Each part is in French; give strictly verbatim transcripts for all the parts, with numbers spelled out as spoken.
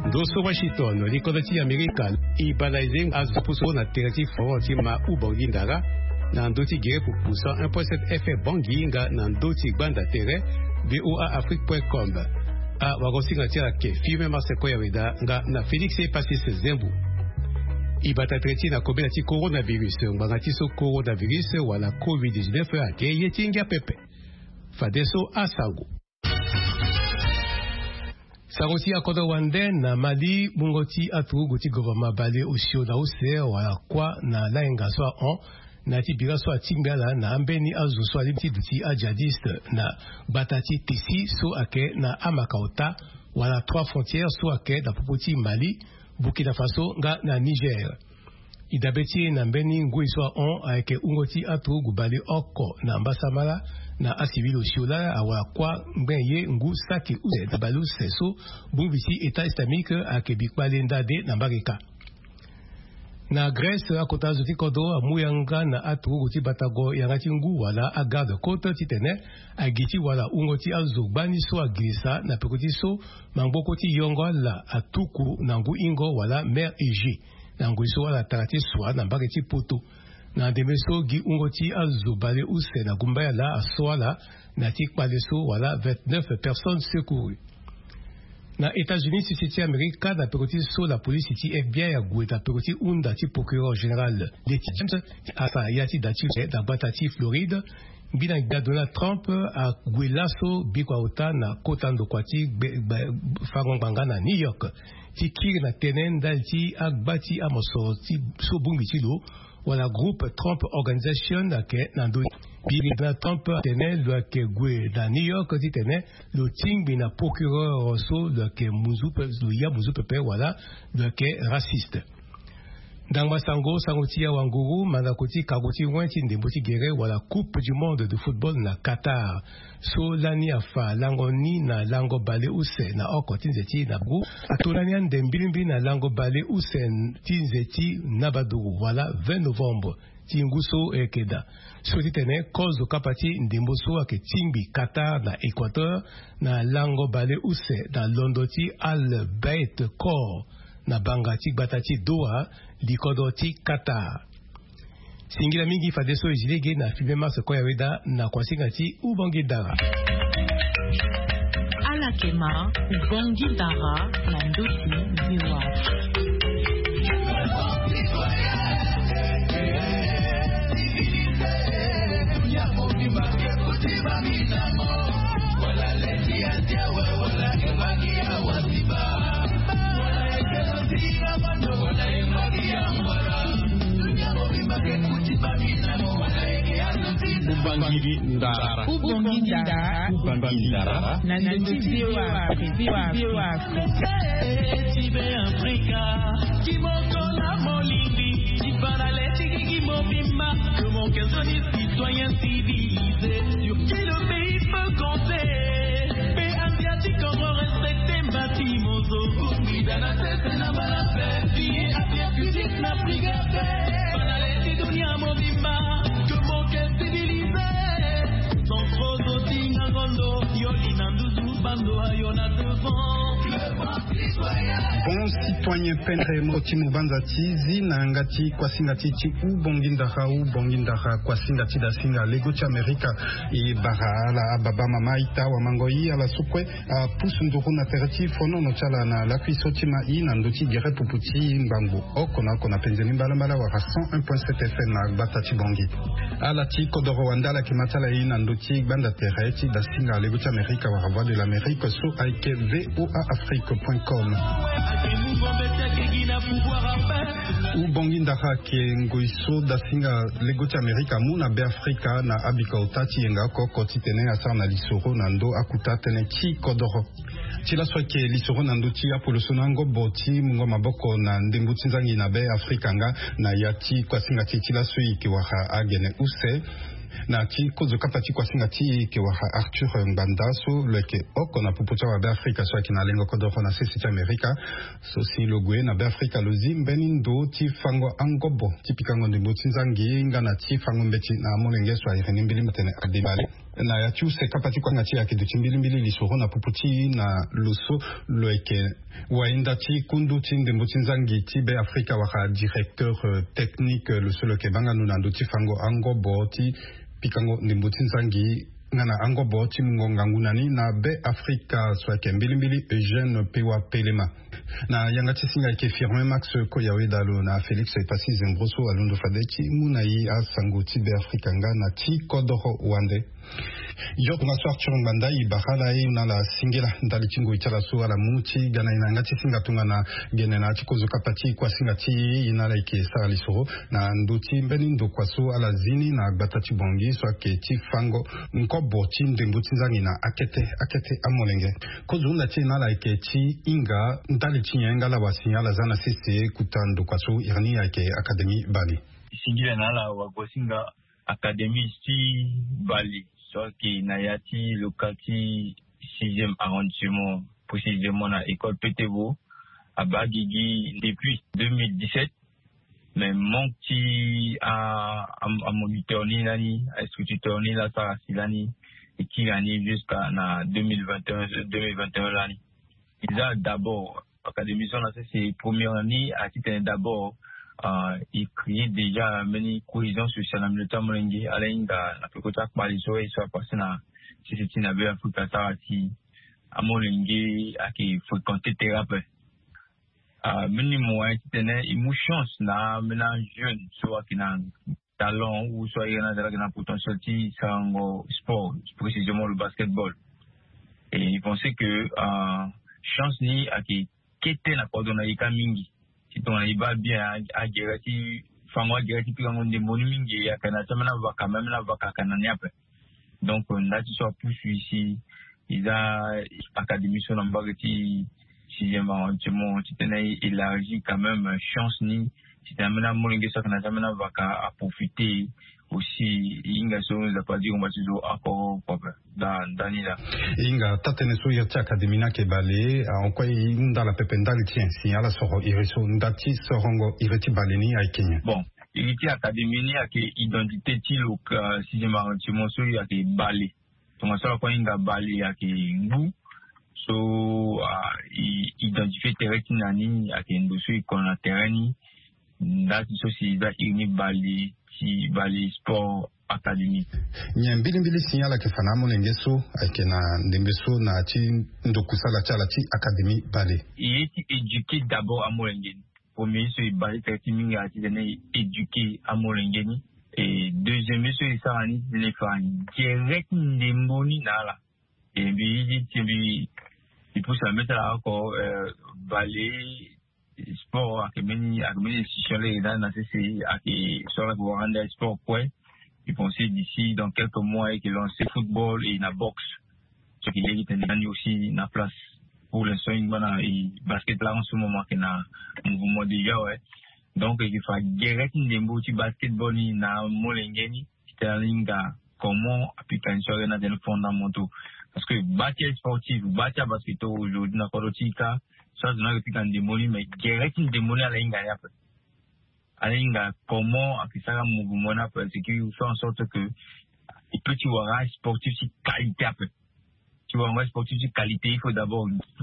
Doso Washington, likodati Amerika, ibalaizing as puso na terati forti ma ubongindara, na ndoti gere pour poussa un point sept F banginga na ndoti banda tere, B O A Afrique point com. A wagosinga tira ke firme Marseille Weda nga na Félix Passis Zembu. Ibata treti na kobe na ti coronavirus, ngangati so coronavirus wala COVID dix-neuf ake yetinga pepe. Fadeso asangu. Saroti akoda wande na Mali bungoti atu goti gouvernement bale osio na ose wala kwa na laenga so on na ti biga so atingala na ambeni azu so alimti duti ajadiste na batati tisi so ake na amakauta wala trois frontières so ake da popoti Mali, Burkina Faso nga na Niger. Idabeti na mbeni ngui so on ake ungoti atu gubale oko na mbasamala na asibilo shiola awa kwa mbenye ngu saki uze dabalu seso bumbisi État islamique ake bikwale ndade na mbarika. Na Grèce akota zuti kodo amuyanga na atu guti batago yangati ngu wala agarde côte titene agiti wala ungoti azubani so agisa na pekoti so mangokoti yongo la atuku na ngu ingo wala mer Iji na ngu so wala tarati swa na mbageti poto. Na demeso gi ungoti azubale use na gumbaya la aswala na tikpale so wala vingt-neuf personnes secourues. Na États-Unis si city Amerika na pekoti so la police ti F B I ya gueta pekoti unda ti procureur général Letty James asa yati dati da batati Floride bina ga Donald Trump a guelaso bikwauta na kotando kwati faron banga na New York ti kiri na tenen dalti agbati amoso ti so bumbitilo wala groupe Trump Organization ake nando biri na Trump tene lo ake gwe na New York ti tene lo ting bina procureur so lo ake muzu pe lo ya muzu pepe wala lo ake raciste. Dangwa sango sangoti ya wanguru mandakoti kagoti wanti ndemboti gere wala coupe du monde de football na Qatar so lani afa lango ni na lango bale use na oko tinzeti na bru atolani ande mbilimbi na lango bale use tinzeti na baduru wala vingt novembre tinguso ekeda so titene kozo kapati ndemboso ake timbi Qatar na Équateur na lango bale use na londoti al bait kor na bangati batati Doha likodoti Qatar. Singila mingi fadeso ejilege na filme Marseille Weda na kwasingati ubangidara. Alakema ubangidara na ndosi ziwa. Ubangiri ndara Ubangiri ndara Ubangiri ndara na ndoziwa ziwa ziwa Tibe Afrika Kimoko na molindi Tibarale Tigigi Mobima Que mon cœur soit citoyen civilisé Sur qui le pays peut compter Pays asiatique on va respecter Mbati Mozo Umidana tete na balafe Vie afia physique na brigade Banale Tidunia Mobima Que mon cœur civilisé Sans trop d'otinga gondo Yoli nanduzu bando ayona devant Bon citoyen pendre motimu banza tizi na ngati kwa singati ti u bongindara u bongindara kwa singati da singa lego ti Amerika e bara la baba mama ita wa mangoi ala sukwe a pusunduru na terati fono no chala na la kuisoti ma i na ndoti gere puputi mbangu okona kona penzeni mbala mbala wa cent un point sept F M na batati bongi ala ti kodoro wandala ki matala i na ndoti banda terati da singa lego ti Amerika wa voix de l'Amérique so aike V O A Afrique point com. U bongindara ke ngoiso da singa legoti Amerika muna be Afrika na abika utati yenga koko titene asa na lisoro na ndo akuta tene ki kodoro. Tila soke lisoro na ndo ti apolo sonango boti mungo maboko na ndembu tsinzangi na be Afrika nga na yati kwa singa titila soi ki waka agene use. na ti kozo kapati kwa singa ti ke wa Arthur Nbandaso leke oko na pupucha wa Afrika so kina lengo kodoro na sisi Amerika so si logwe na Afrika lozi mbenindo ti fango angobo ti pikango de motsinzangi ngana ti fango mbeti na molenge so irene mbili matene adebale na ya tu se kapati kwa ngati yake de timbili mbili lisoro na puputi na loso leke wainda ti kundu ti de motsinzangi ti be Afrika wa directeur euh, technique le seul ke banga nuna ndo ti fango angobo ti pikango de motsinzangi ngana angobo ti mungonga ngunani na be Afrika so ke mbili mbili Eugène Pewa Pelema na yanga ti singa ke firme Max Koyawe dalo na Felix Epasi Zembroso alundo fadeti munai a sango ti be Afrika ngana ti kodoro wande yo tunga so Arthur Mbandai bakala e na la singela ndali tingo itala so ala muti gana ina ngati singa tunga na gene na tikozo kapati kwa singa ti ina la ke sara lisoro na nduti mbeni ndo kwa so ala zini na batati bongi so ke ti fango nkobo ti ndembo tinzangi na akete akete amolenge kozo na ti na la ke ti inga ndali tinyenga la wasinyala zana sisi kutando kwa so irani ya ke akademi Bali singila na la wagosinga akademi si Bali so qui Nayati locati sixième arrondissement précisément à l'école Pétévo à Bagigi depuis deux mille dix-sept mais mon petit à à moniteur ni nani à instructeur ni la Sarah Silani et qui année jusqu'à na deux mille vingt et un deux mille vingt et un l'année ils a d'abord académie son c'est première année à titre d'abord Uh, il crée déjà une cohésion sociale en milieu molengi alain da na pekota kwa liso et soit passé na sisi na be Afrika tarati a molengi a qui fréquenter thérapie ah meni moyen tene une chance na mena jeune soit qui na talent ou soit il y en a de potentiel ti sango sport précisément le basketball et il pensait que uh, chance ni a qui kete na kodona ika mingi si ton iba bien a gerati fango gerati pikango de monimingi ya kana tamana vaka même la vaka kana niape donc là tu sois plus ici ils a académie sur l'embagati sixième arrondissement tu tenais élargi quand même chance ni si tamana molingi ça kana tamana vaka à profiter aussi inga so za pas dire on va toujours encore quoi dans dans là inga tatene so ya académie na ke balé en quoi inda la pependali tien si ala soro iriso ndati sorongo ireti baleni ay Kenya bon ireti académie ni ak identité ti lo sixième arrondissement so ya ke balé donc ça quoi inga balé ak ngu so identifier terrain nani ak ndoso ikon na terrain ndati so si da ini balé ci Bali Sport Academy. Nyambili mbili signala ke fanamo lengeso ake na ndembeso na ti ndokusala chala ti Academy Bali. Il est éduqué d'abord à Molengeni. Premier c'est Bali Tertimingi a été éduqué à Molengeni et deuxième c'est Sarani les fans direct ndemboni nala. Et puis il dit il faut se mettre là encore Bali sport akemeni akemeni institutionnel dans la C C I aki sur la Rwanda sport quoi ils pensaient d'ici dans quelques mois et qu'ils lancent football et la boxe ce qui est gagné aussi na place pour l'instant il basket là en ce moment qui na mouvement déjà ouais donc il faut direct ndembo ti basketball ni na molengeni sterlinga comment appliquer sur les des fondamentaux parce que bâtir sportif bâtir basket aujourd'hui na kolotika ça je n'ai plus qu'un démoli mais direct une démoli à l'inga ya à l'inga comment appliquer ça mouvement na parce que il fait en sorte que il peut y avoir sportif de qualité après tu vois un sportif de qualité il faut d'abord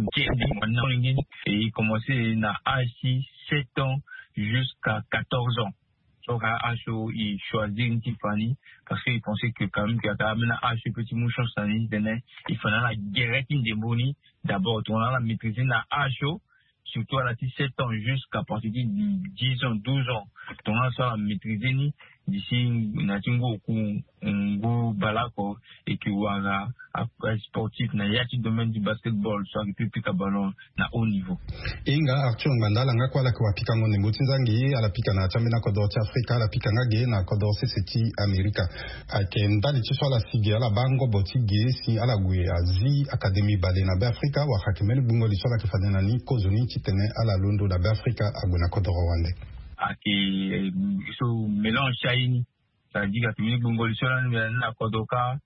et commencer na âge sept ans jusqu'à quatorze ans donc à H il choisit une Tiffany parce qu'il pensait que quand même qu'il y a quand même un H petit mouchon sanitaire il fallait la direct une démonie d'abord on a la maîtriser na H surtout à la sept ans jusqu'à partir de dix ans douze ans on a ça la maîtriser ni d'ici na tingo ku ngo balako et que wala après sportif na yati domaine du basketball soit que pika ballon na haut niveau inga Arthur Ngandala nga kwala kwa pika ngone mutsinzangi ala pika na chamina ko do Afrika ala pika ngage na ko do seseti America akenda li tswa la sige ala bango botige si ala gwe azi academy bale na ba Afrika wa hakimeli bungo li tswa ka fadena ni kozoni titene ala londo da ba Afrika aguna ko do Rwanda aki so mélange chaini ça dit que Timini Bungoli Sola na Kodoka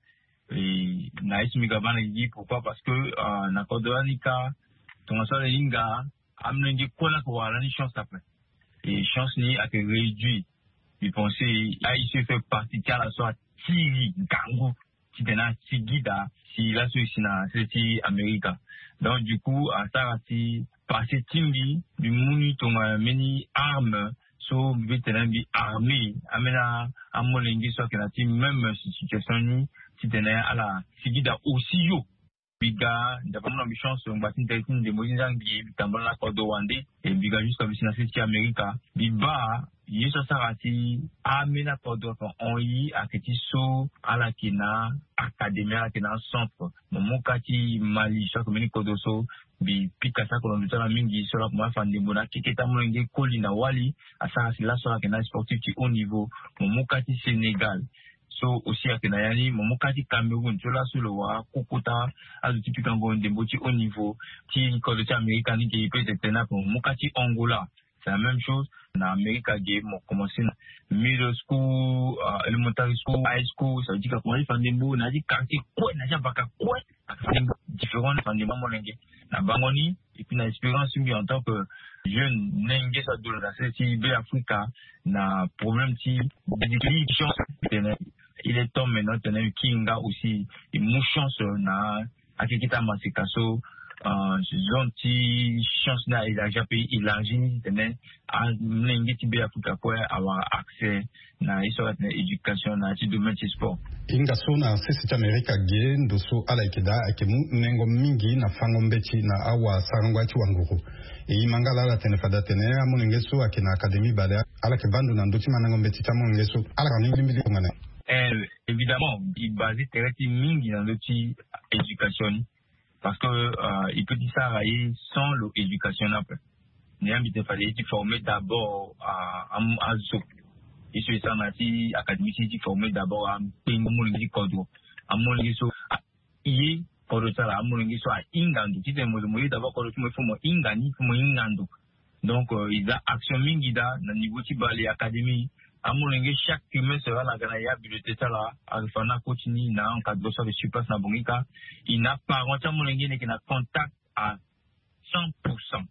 et na Ismi Gabana dit pourquoi parce que euh, na Kodoka nika ton sola inga amener quoi pour la chance après et chance ni a été réduit il pensait là il se fait partie de la soit Tiri Gangu qui tena Tigida si la Suisse na c'est Amérique donc du coup à Sarati passer Timbi du muni ton many armes so vétéran bi armé amena amolengi so que team même situation ni si tena ala Tigida aussi yo biga d'abord la chance on va t'intéresser de moyens bi tambon la Kodo Wande et biga juste comme si na c'est Amérique biba yeso sarati amena Kodo on yi aketi so ala kina académie ala kina centre mon kati Mali so comme ni Kodo so bi pikasa ko ndo tala mingi so la ma fande bona kiketa mulenge kolina wali asara sila so la kina sportif qui haut niveau mon kati Sénégal so aussi à Kenayani, mon mokati Cameroun, tu l'as sur le wa, Kokota, à le typique Ango, des bouti au niveau, qui, quand le américain, qui peut être tenable, mon mokati Angola, c'est la même chose, en Amérique, j'ai commencé, middle school, uh, elementary school, high school, ça veut dire qu'on a fait des mots, on a dit quartier, quoi, n'a pas qu'à quoi, différents, on a des moments, na bangoni, et puis na expérience, en tant que jeune, n'engue sa douleur, la C C I B Africa, na problème, si, des chance, il est temps maintenant tenir kinga aussi une chance na akikita masikaso euh zonti chance na il a déjà payé il a gini tenir à n'engue tibé Africa pour avoir accès na isorat na éducation na ci domaine du sport inga so na sisi America ge ndoso ala ikida akemu nengo mingi na fango mbeti na awa sarangwa ci wanguru e mangala la tene fada tene amunengeso akina académie bale ala ke bandu na ndoti manango mbeti tamunengeso ala ni mbili ngana. Euh, évidemment, il basait très mingi dans l'outil éducation parce que euh, il peut dire ça sans l'éducation après. Il fallait être formé d'abord à à zo. Et sur ça, mati académie c'est formé d'abord à Pengomoligi Kodo. À Moliso, il Kodo ça à Moliso à Ingando. Tu sais moi d'abord Kodo tu me fais moi Ingani, moi Ingando. Donc euh, il a action mingi da dans niveau ti balé académie. Amoulenge chaque humain sera la ganaya bibliothèque là alfana continue na encadre ça de surpasse na bongika il n'a pas amoulenge n'est qu'un contact à cent pour cent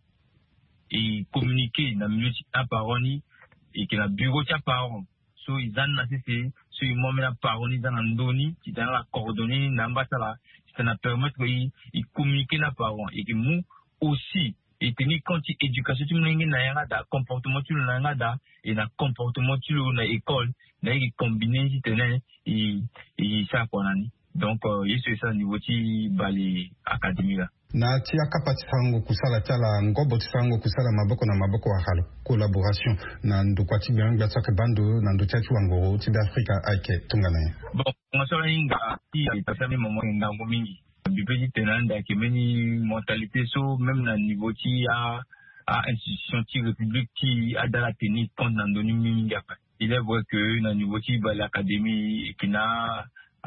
et communiquer na milieu à paroni et que la bureau tia parent so ils en na c'est so ils m'ont mis la paroni dans ndoni qui dans la coordonnée na mbata là ça na permettre il communiquer na parent et que nous aussi et tenir compte éducation tu m'engue na yanga da comportement tu l'anga da et na comportement tu na école na il combiner si tenait et et ça qu'on a ni donc il c'est ça niveau ti bali académie là na ti akapati sango kusala tala ngobo sango kusala maboko na maboko wa halo collaboration na ndukwati byanga tsaka bando na nduchachi wangoro ti Africa ake tungana bon on se inga ti pasami momo ngango mingi bipedi tenanda ke meni mentalité so même na niveau ti a à institution ti république qui a dans la tenir compte dans doni mingi apa il est vrai que na niveau ti ba l'académie qui na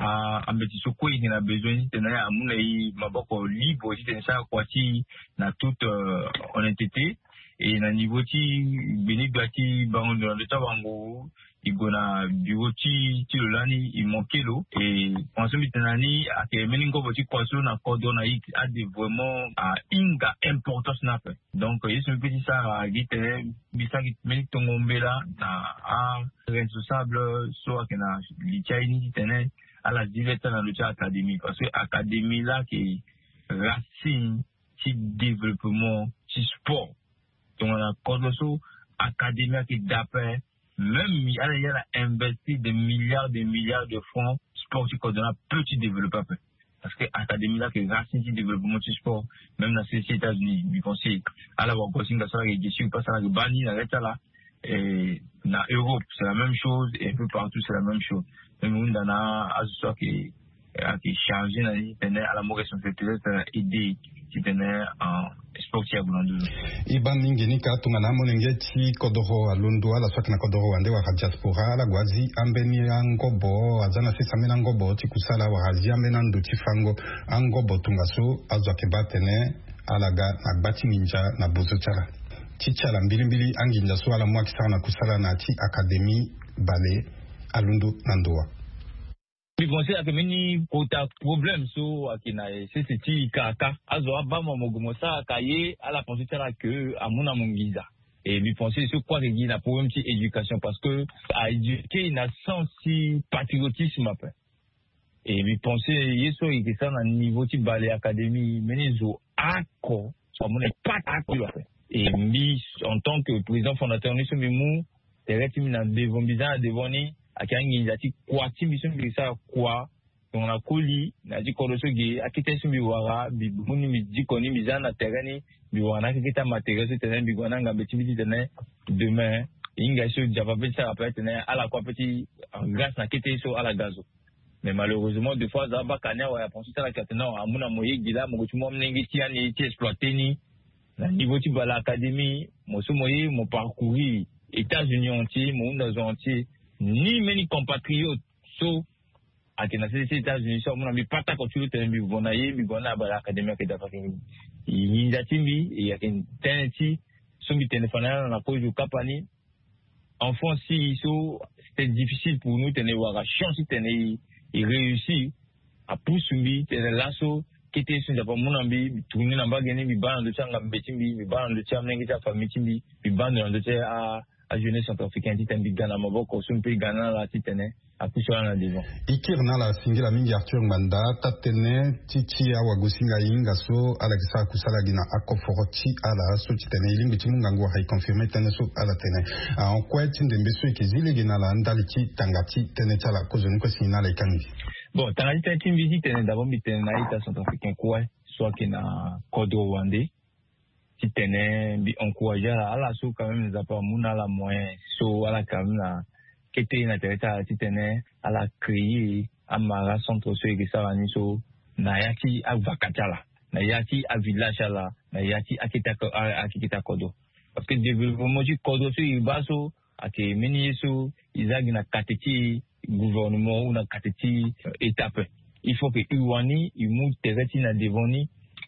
a ambeti so ko il a besoin tenaya amuna i maboko libre ti tensa kwati na toute euh, honnêteté et na niveau ti beni gati bango dans le tabango igona bureau ti ti lani il manquait l'eau et pensons maintenant ni à que meningo boti kwaso na cordona it a des vraiment à inga importance na fait donc il se petit ça à gite bisaki meni tongombela na a responsable so akena lichaini tene à la directeur dans le académie parce que académie là qui racine ci développement ci sport donc on a cordoso académie qui d'après même il y a investi des milliards des milliards de francs sportifs qu'on a petit développeur parce que académie là qui racine ci développement du sport même dans ces États-Unis du conseil à la Wagosinga ça qui est pas ça qui bani là là et na Europe c'est la même chose et un peu partout c'est la même chose même on dans a association qui qui chargé dans les à la mauvaise peut-être aider si tenait en sportif à Boulandu iban mingini ka tungana monenge ti kodoro alundu ala swaki na kodoro wande wa diaspora la gwazi ambeni angobo azana sisa mena ngobo ti kusala wa hazi ambena ndu ti fango angobo tungaso azwake batene alaga na bati ninja na bozo chala ti chala mbili mbili anginja so ala mwaki sana kusala na ti académie ballet Alundu Nandoa. Je pense que mini kota problème so akina c'est c'est kaka azo abama mogomosa kaye à la pensée que amuna mongiza et lui penser sur quoi qu'il a pour une petite éducation parce que à éduquer il a senti patriotisme après et lui penser yeso il que ça dans niveau type balai académie menizo ako so mon pas ako et mi en tant que président fondateur nous sommes mou terretimina devant bizarre devant ni akangi zati kwa timisho mbisa kwa on a koli na di koloso ge akite sumbi wara bi muni mi di koni mizana terani bi wana kita matériel sur terrain bi gona nga betimidi tene demain inga so java besa après tene ala kwa petit grâce na kite so ala gazo mais malheureusement des fois za ba kanya wa penser la katena amuna moye gila mo tumo mnengi ti ani ti exploiter ni na niveau ti bala académie mo so moye mo parcourir États-Unis entier monde entier ni many compatriotes so akina ces États-Unis so mon ami pata ko tu te mbi bona ye mbi bona ba académie ke dafa kingi yinja timbi e yakin teneti so mbi téléphone na ko ju kapani enfant si so c'était difficile pour nous tenir voir chance tenir et réussir à pousser tenir lasso qui était sur d'abord mon ami tourner na ba geni mbi ba ndo changa mbetimbi mbi ba ndo chama ngi ta famille timbi mbi ba ndo cha a jeunesse centrafricaine ti tembi Ghana maboko so mpe Ghana la ti tene a kusho na devant ikirna la singila mingi Arthur Mbanda tatene titi awa gosinga yinga so ala kisa kusala gina akoforoti ala so ti tene ilimbi ti munga ngwa hay confirmer tene so ala tene en quoi ti ndembe so ke zile gina la ndali ti tangati tene tala ko zoni ko sinala ikangi bon tangati tene ti mbi tene d'abord mbi tene na ita centrafricain quoi soit que na Côte Rwandais si tenait bi encourager à la sous quand même nous a pas mouna la moyen so à la quand même la qui était na tereta si tenait à la créer à mara centre so que ça ni so na yaki a vakatala na yaki a village là na yaki a kita a kita kodo parce que développement du kodo so il baso a que meni so izagi na kateti gouvernement ou na kateti étape il faut que uwani imu tereti na devoni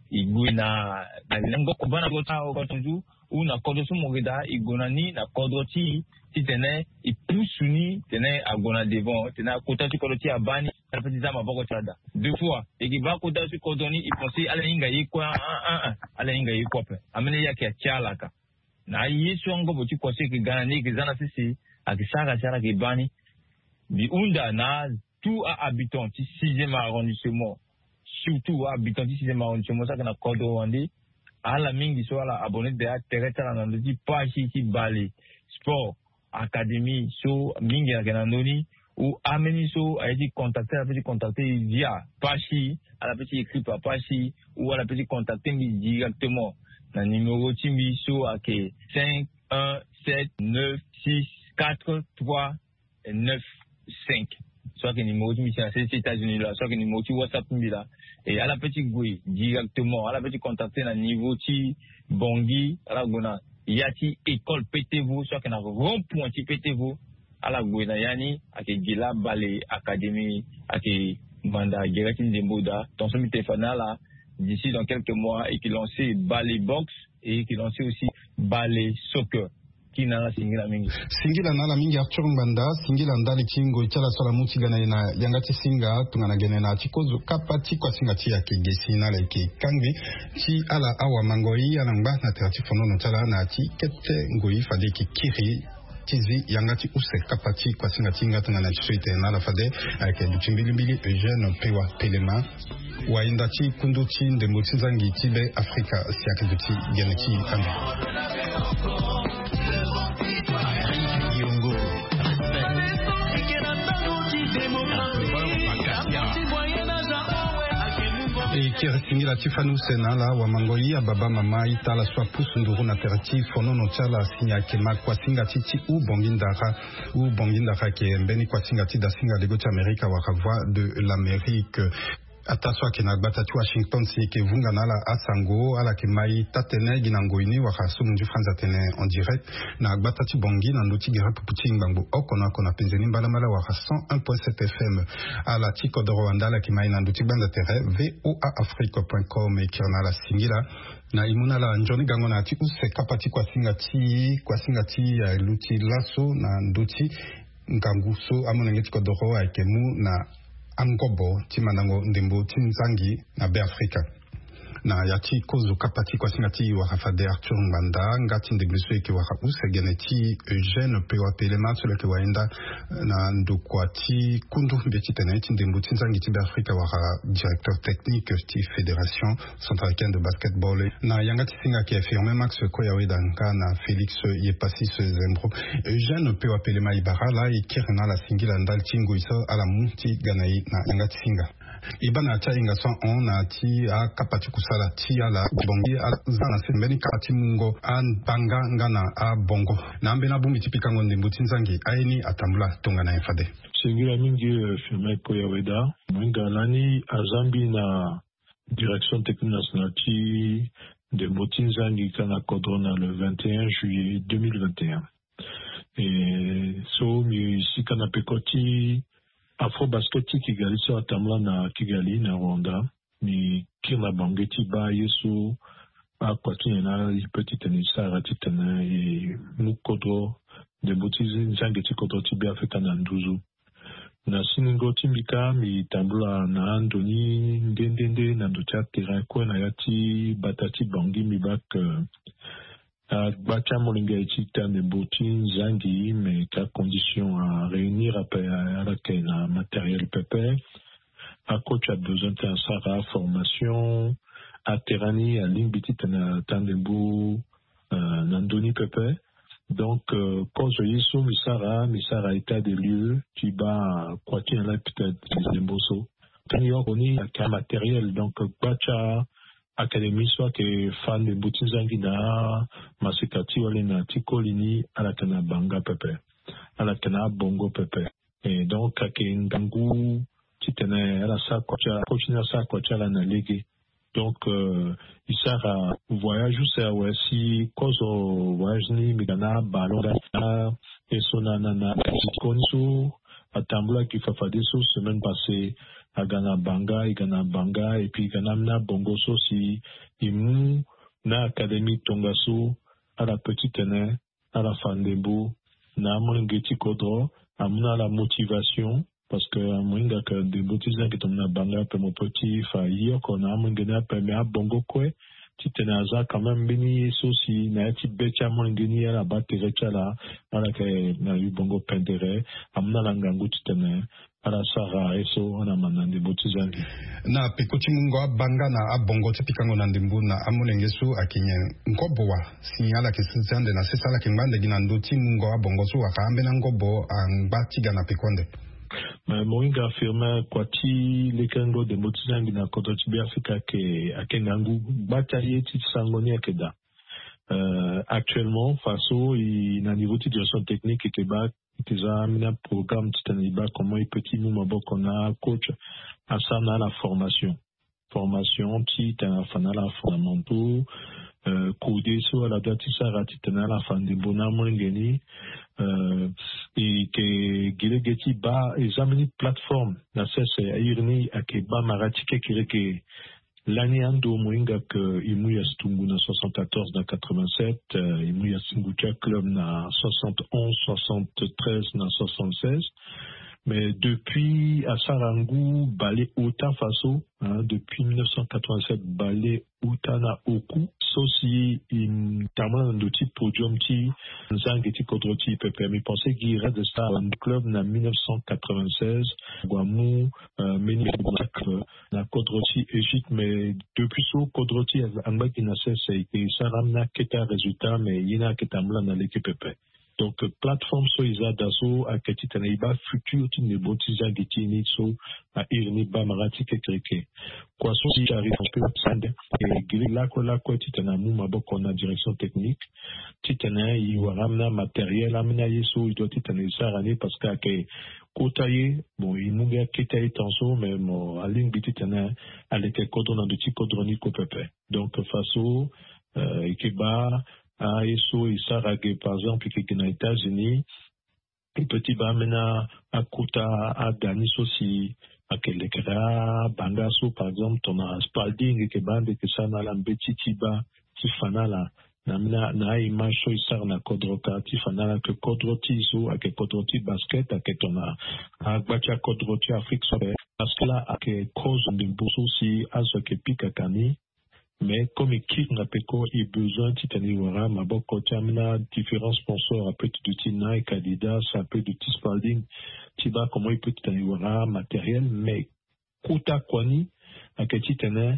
iguna na lengo ko bana gota o kotunju una kodo su mogeda iguna ni na kodo ti ti tene i pusuni tene agona devant tene kota ti kodo ti abani ta petit zama boko tada deux fois et qui va kota su kodo ni i penser ala inga yikwa un un ala inga yikwa pe amene yake achala ka na yesu ngo boti ko se ki gana ni ki zana sisi akisara sara ki bani bi unda na tout à habitant ti sixième arrondissement surtout habitant du sixième arrondissement ça que na Côte Rwandais à la mingi so ala abonné de terrestre na ndi page qui bali sport académie so mingi na kanandoni ou ameni so a été contacté a été contacté via page à la petite écrit par page ou à la petite contacter directement na numéro timbi so à que cinq un sept neuf six quatre trois neuf cinq soit que numéro timbi c'est les États-Unis là soit que numéro ti WhatsApp timbi là et à la petite gouille directement à la petite contacter na niveau ti bongi à la gona yati école P T V soit que na rond point ti P T V à la gouille na yani à que gila balé académie à que manda Geratin Demboda dans son téléphone là d'ici dans quelques mois et qui lançait balé box et qui lançait aussi balé soccer qui na singila mingi singila na la mingi Arthur Mbanda singila ndali kingo chala sala muti gana na yangati singa tungana gene na chikozo kapati kwa singa tia kigesi na la ke kangi ti ala awa mangoi anangba na terati fono no chala na ti kete ngoi fade ki kiri tizi yangati use kapati kwa singa tinga tungana chite na la fade ke duchimbili mbili Eugène Pewa Pelema wainda ti kunduti ndembo tsinzangi tibe Afrika siakeduti geneti kambi Kiri la tifanu sena la wa mangoi ababa mama itala swa pusunduru na terati fono no chala sinya kema kwa singa titi u bongindara u bongindara ke mbeni kwa singa tida singa lego cha Amerika wa voix de l'Amérique ataswa kina batatu Washington si ke vunga nala asango ala ke mai tatene ginangoini wa khasu munju franza tene en direct na batati bongi na ndoti gira puputi ngbango okona kona penzeni mbala mala wa cent un point sept F M ala tiko de Rwanda la ke mai na ndoti banda tere voa afrique point com e kirna la singila na imuna la njoni gango na ti use kapati kwa singati kwa singati uh, luti laso na ndoti ngangu so amonenge tikodoro aikemu na angobo timanango ndembo tinzangi na be Afrika na yati kozo kapati kwa singati wakafade Arthur Mbanda ngati ndegleso eke waka usegeneti Eugène pewa pelema solo ke waenda na ndokwati kundu mbeti teneti ndembo tinzangi ti be Afrika waka directeur technique ti Fédération centrafricaine de basketball na yangati singa ki affirmé Max Koyaweda nka na Félix Yepassis Zembro Eugène pewa pelema ibara la ikirna la singila ndal tingo iso ala munti ganai na yangati singa ibana cha inga so on na ti a kapati kusala ti ala bongi ala zana sembeni kapati mungo an banga ngana a bongo na ambena bumbi tipikango ndembo tinzangi aini atambula tonga na efade singila mingi firme Koyaweda mwinga lani azambi na direction technique nationale ti ndembo tinzangi kana kodrona le vingt et un juillet deux mille vingt et un et so mi sikana pekoti Afro basket Kigali so atamla na Kigali na Rwanda ni kila bangeti ba yesu akwatu na petit tenisa ratitana e mukodo de botizi nzangeti kodo tibi Afrika na nduzu na siningo timbika mi tambula na andoni ndendende na ndocha terrain ko na yati batati bangi mi bak à Bacha Molinga et de Boutin, Zangi, mais qu'à condition à réunir à, à laquelle un matériel pépé, à coach a besoin d'un Sarah formation, à Terrani, à Limbiti, à Tandembu, Nandoni pépé. Donc, quand je y suis, Misara, Misara état des lieux, qui bat, quoi qu'il y en a peut-être, des Mbosso. Quand il y a un matériel, donc, Bacha, Académie soit que fan de Boutinzangi na Masekati wale na Tikolini à la Kana Banga Pepe, à la Kana Bongo Pepe. Et donc, à Kengangu, Titene, à la Sakocha, continue à Sakocha la Nalégué. Donc, euh, il sert à voyage, c'est à si, cause au voyage ni, Migana, Balonga, et Sonanana, Konsu, à Tambula qui fait des sous semaine passée. À Ghana Banga, et Ghana Banga, et puis Ghana Mna Bongoso si, Imu, na Académie Tongaso, à la petite année, à la Fandebo, na Mungeti Kodro, à Mna la motivation, parce que à Munga que des botisans qui tombent na Banga, pour mon petit, faillir, qu'on a Mungena, permet à Bongo Kwe, Titenaza, quand même, béni, souci, na Yati Becha Mungeni, à la Baterecha là, à la que na eu Bongo Pendere, à Mna Langangu Titene, ala sara eso ana manande botizangi na pekoti mungo banga na abongo tipikango na ndimbu na amulengesu akinye ngobowa sinyala kisizande na sesala kimbande ginando ti mungo abongo su akambe na ngobo angba na pekonde mais moinga affirma kwati lekengo de botizangi na kodoti bi Afrika ke akengangu bataye ti sangoni akeda euh actuellement faso na niveau de direction technique et ba déjà un programme Titaniba comment il petit nous on a coach à ça on a la formation formation petit un fanala fondamentaux euh codé sur la date ça ratitana la fin de bonamo ngeni euh et que gilegeti ba examiner plateforme la c'est irni akeba maratike kireke l'année ando moinga que Imuya Stungu na soixante-quatorze na quatre-vingt-sept, Imuya Singucha Club na soixante et onze, soixante-treize na soixante-seize. Mais depuis à Sarangu, Balé Ota Faso, hein, depuis mille neuf cent quatre-vingt-sept, Balé Ota na Oku, Sosi, in Tamana Ndoti Podium Ti, Nzangeti Kodroti Pepe. Mais pensez qu'il reste de ça un club na mille neuf cent quatre-vingt-seize, Guamou, euh, Meni na Kodroti Égypte, mais depuis ça, Kodroti Angba qui n'a cessé, et Saramna Keta résultat, mais Yina Ketamla na l'équipe Pepe. Donc, plateforme so isa daso a ketitana iba futur ti ne botiza geti ni so a irni ba marati kekreke. Kwa so si j'arrive en peu sande et gili la ko la ko titana mu maboko na direction technique titana i waramna matériel amna yeso i doit titana sarani parce que ke kotaye bon i munga ketaye tanso mais mo aling bititana aleke kodona de ti kodroni ko pepe. Donc faso euh ikeba à Eso et Saragé, par exemple, qui est aux États-Unis, et petit Bamena, à Kota, à Danis aussi, à Kelekra, Bangaso, par exemple, ton a Spalding, et que Bande, que ça n'a la Betty Tiba, Tifana, la, namina na image so isar na kodroka ti fanala ke kodroti so ake kodroti basket ake tona agbacha kodroti Afrique so parce que là ake cause de bourse si aso ke pikakani mais comme équipe n'a pas eu besoin de titaniwara ma boko tamina différents sponsors après du tina et Adidas après du Spalding tiba comment il peut titaniwara matériel mais kota kwani ake titana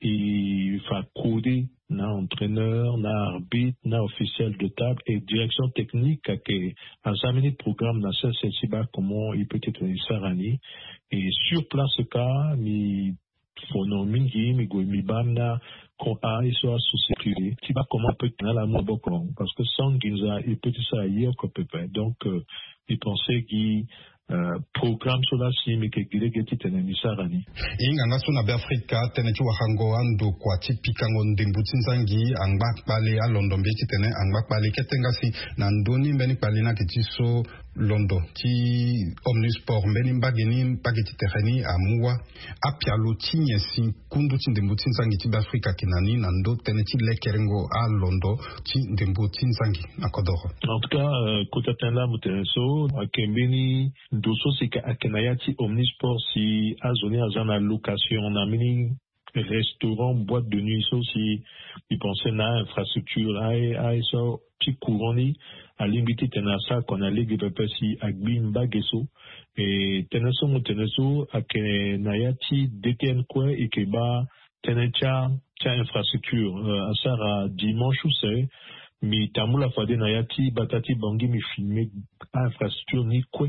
il fa coder na entraîneur na arbitre na officiel de table et direction technique ake azamini programme na ça c'est tiba comment il peut être sarani et sur place ka mi fono mingi mi go mi bamna ko a iso associé tu vas comment peut tenir la mo boko parce que sans ginza il peut ça hier ko pepe donc euh, il pensait qu'il Uh, programme sola si mi ke gile geti tene nisarani inga ngaso na Afrika tene chi wahango ando kwa tipika ngonde mbutsinzangi angba pale a London beti tene angba pale ketenga si na ndoni mbeni pale na ketiso London ti Omnisport mbeni mbageni pageti tereni amua apia loti nyesi kundu ti ndembutsinzangi ti Afrika kinani na ndo tene ti lekerengo a London ti ndembutsinzangi na kodoro en tout cas euh, kota tena muteso akembeni doso c'est qu'à Kenayati Omnisport si à zone à zone à location on a mis restaurant boîte de nuit ça si ils pensaient na infrastructure ai ai ça petit courant à limiter tenasa qu'on a ligue de si agbim bageso et tenaso moteneso à Kenayati D T N quoi et que ba tenecha cha infrastructure à ça à dimanche ou c'est mi tamula fade nayati batati bangi mi filmé infrastructure ni quoi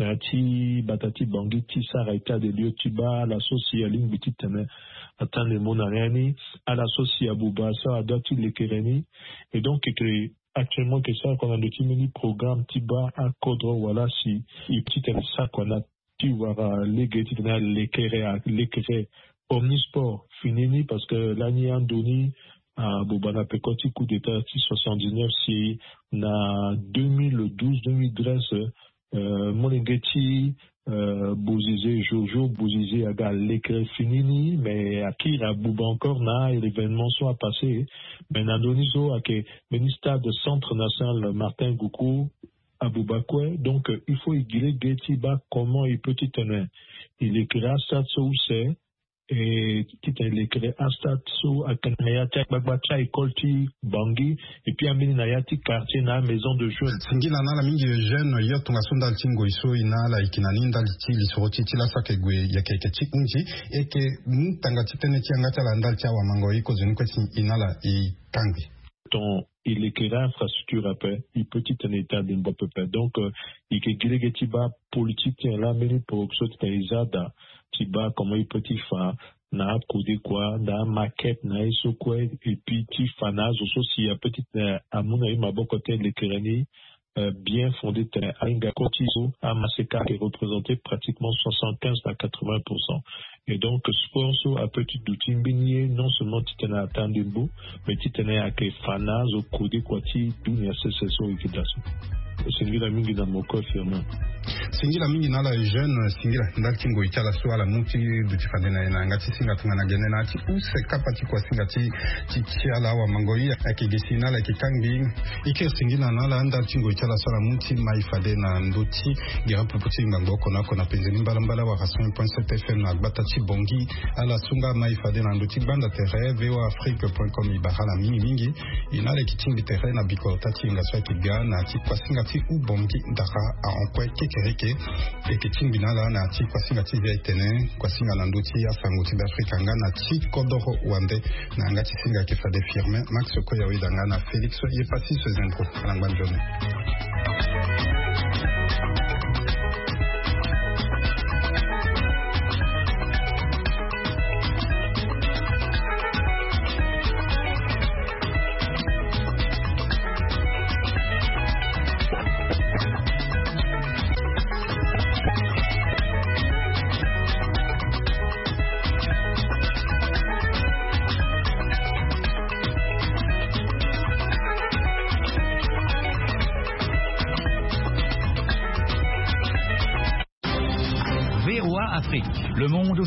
Ti batati bangi ti sara état de lieu tiba l'associé à ligne petit tene attendre mon arani à l'associé à Boubassa à dati lekereni et donc que actuellement que ça qu'on a le timini programme tiba à Kodro voilà si il petit tene ça qu'on a ti wara legeti tene lekere à lekere Omnisport finini parce que l'année andoni à Bobana Pekoti coup d'état soixante-dix-neuf si na deux mille douze deux mille treize Euh, Monengeti, euh, Bouzizé, Jojo, Bouzizé, Aga, l'écrit finini, mais à qui la Bouba encore n'a, et l'événement soit passé. Mais Nadonizo, à que, ministère de Centre National, Martin Goukou, à Boubakwe, donc, euh, il faut y guider Getiba, comment il peut y tenir. Il écrira ça, où c'est, et qui il écrit Astat, so, à Kanayati, Bagbacha, école ti, Bangui, et puis à Minayati, quartier, na, maison de jeunes. Singila na la mingi jeune, yo tunga sonda altingo iso ina la ikinaninda liti lisorochi tila sake gwe ya keke chikunji, et que mtanga titene tiangata la ndal tia wa mango iko zunukwe ina la i kangi. Ton, il écrira infrastructure après, il peut y tenir état d'une bonne peu. Donc, euh, il y a des tiba politique qui est là, mais pour que ce soit da tiba, comment il peut y faire, na codé quoi, na maquette, na iso quoi, et puis ti fanaz aussi, s'il y a petit, à mon avis, ma bon côté, l'écrit, Euh, bien fondé à Inga Kotizo, à Maseka, qui représentait pratiquement soixante-quinze à quatre-vingts pour cent. Et donc, sponsor à petit d'outil bénier, non seulement Titana à Tandembo, mais Titana à Kefanaz, au Kodé Kwati, d'où il y a C C S O et Kidaso. Singila mingi na moko firma. Singila mingi na la jeune, singila ndakingo ikala so ala muti duti fadena na ngati singa tungana gene na ti use kapati kwa singa ti ti chiala wa mangoia akigesina la kikangi ike singila na la ndakingo ikala so ala muti mai fadena ndoti gira puputi ngango kona kona penzeli mbala mbala wa cent un point sept F M na batati bongi ala sunga mai fadena ndoti banda terre vo afrique point com ibara mingi mingi ina le kitingi terre na biko tati ngaso kiga na ti kwa singa u bongi ndaka a onkwe kekereke e keting binala na ti kwasinga ti via itene kwasinga na ndoti ya sanguti d'Afrique nga na ti kodoro wande na nga ti singa ke fade firme Max Koya widanga na Félix ye pasi ce zentro à la bonne journée. Afrique, le monde